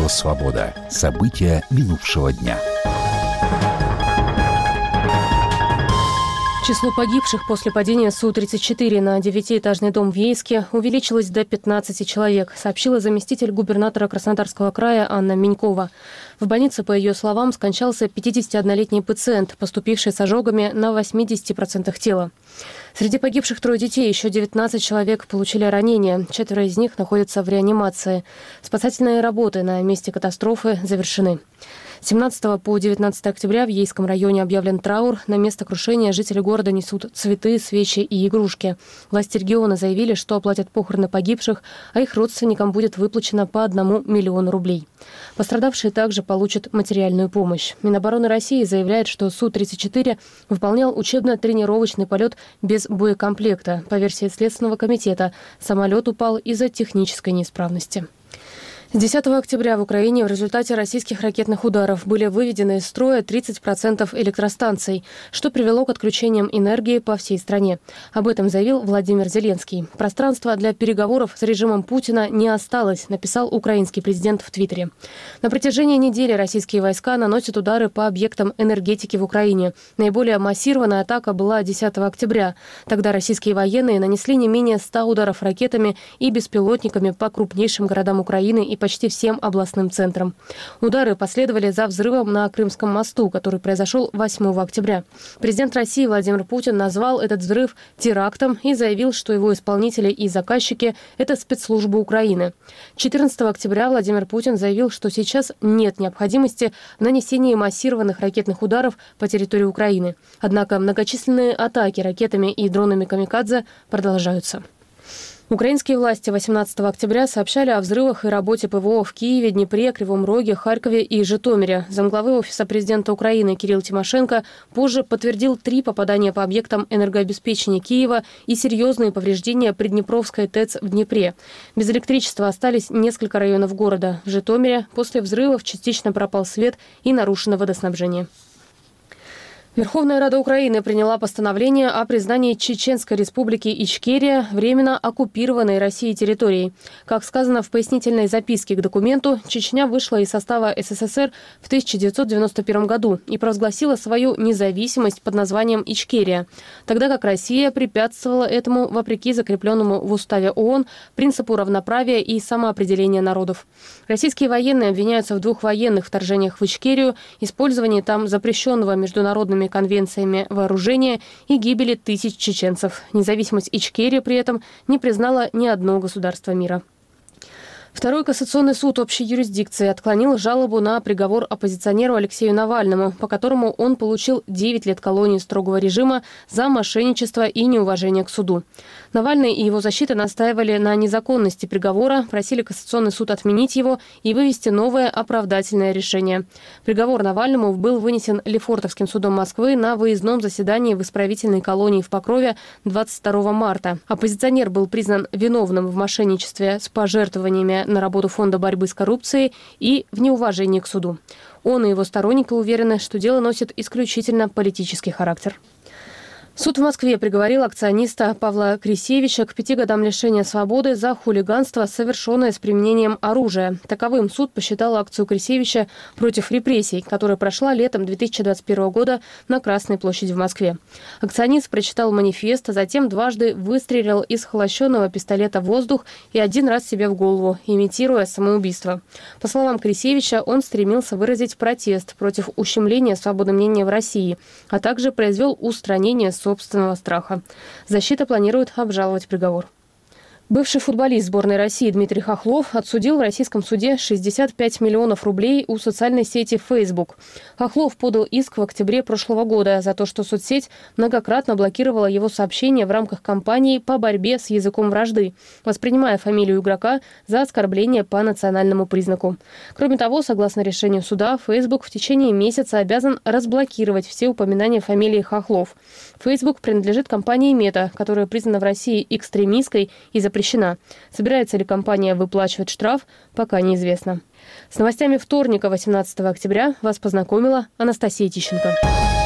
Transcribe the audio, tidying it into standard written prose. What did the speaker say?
«Свобода». События минувшего дня. Число погибших после падения Су-34 на 9-этажный дом в Ейске увеличилось до 15 человек, сообщила заместитель губернатора Краснодарского края Анна Минькова. В больнице, по ее словам, скончался 51-летний пациент, поступивший с ожогами на 80% тела. Среди погибших 3 детей, еще 19 человек получили ранения. 4 из них находятся в реанимации. Спасательные работы на месте катастрофы завершены. С 17 по 19 октября в Ейском районе объявлен траур. На место крушения жители города несут цветы, свечи и игрушки. Власти региона заявили, что оплатят похороны погибших, а их родственникам будет выплачено по 1 миллиону рублей. Пострадавшие также получат материальную помощь. Минобороны России заявляет, что Су-34 выполнял учебно-тренировочный полет без боекомплекта. По версии Следственного комитета, самолет упал из-за технической неисправности. С 10 октября в Украине в результате российских ракетных ударов были выведены из строя 30% электростанций, что привело к отключениям энергии по всей стране. Об этом заявил Владимир Зеленский. Пространства для переговоров с режимом Путина не осталось, написал украинский президент в Твиттере. На протяжении недели российские войска наносят удары по объектам энергетики в Украине. Наиболее массированная атака была 10 октября. Тогда российские военные нанесли не менее 100 ударов ракетами и беспилотниками по крупнейшим городам Украины и почти всем областным центрам. Удары последовали за взрывом на Крымском мосту, который произошел 8 октября. Президент России Владимир Путин назвал этот взрыв терактом и заявил, что его исполнители и заказчики – это спецслужбы Украины. 14 октября Владимир Путин заявил, что сейчас нет необходимости в нанесении массированных ракетных ударов по территории Украины. Однако многочисленные атаки ракетами и дронами «Камикадзе» продолжаются. Украинские власти 18 октября сообщали о взрывах и работе ПВО в Киеве, Днепре, Кривом Роге, Харькове и Житомире. Замглавы Офиса президента Украины Кирилл Тимошенко позже подтвердил 3 попадания по объектам энергообеспечения Киева и серьезные повреждения Приднепровской ТЭЦ в Днепре. Без электричества остались несколько районов города. В Житомире после взрывов частично пропал свет и нарушено водоснабжение. Верховная Рада Украины приняла постановление о признании Чеченской Республики Ичкерия временно оккупированной Россией территорией. Как сказано в пояснительной записке к документу, Чечня вышла из состава СССР в 1991 году и провозгласила свою независимость под названием Ичкерия, тогда как Россия препятствовала этому вопреки закрепленному в Уставе ООН принципу равноправия и самоопределения народов. Российские военные обвиняются в 2 военных вторжениях в Ичкерию, использовании там запрещенного международными конвенциями вооружения и гибели тысяч чеченцев. Независимость Ичкерии при этом не признала ни одно государство мира. Второй кассационный суд общей юрисдикции отклонил жалобу на приговор оппозиционеру Алексею Навальному, по которому он получил 9 лет колонии строгого режима за мошенничество и неуважение к суду. Навальный и его защита настаивали на незаконности приговора, просили кассационный суд отменить его и вывести новое оправдательное решение. Приговор Навальному был вынесен Лефортовским судом Москвы на выездном заседании в исправительной колонии в Покрове 22 марта. Оппозиционер был признан виновным в мошенничестве с пожертвованиями на работу Фонда борьбы с коррупцией и в неуважении к суду. Он и его сторонники уверены, что дело носит исключительно политический характер. Суд в Москве приговорил акциониста Павла Крисевича к 5 годам лишения свободы за хулиганство, совершенное с применением оружия. Таковым суд посчитал акцию Крисевича против репрессий, которая прошла летом 2021 года на Красной площади в Москве. Акционист прочитал манифест, а затем дважды выстрелил из холощенного пистолета в воздух и 1 раз себе в голову, имитируя самоубийство. По словам Крисевича, он стремился выразить протест против ущемления свободы мнения в России, а также произвел устранение собственного страха. Защита планирует обжаловать приговор. Бывший футболист сборной России Дмитрий Хохлов отсудил в российском суде 65 миллионов рублей у социальной сети Facebook. Хохлов подал иск в октябре прошлого года за то, что соцсеть многократно блокировала его сообщения в рамках кампании по борьбе с языком вражды, воспринимая фамилию игрока за оскорбление по национальному признаку. Кроме того, согласно решению суда, Facebook в течение месяца обязан разблокировать все упоминания фамилии Хохлов. Facebook принадлежит компании Meta, которая признана в России экстремистской и запрещена. Собирается ли компания выплачивать штраф, пока неизвестно. С новостями вторника, 18 октября, вас познакомила Анастасия Тищенко.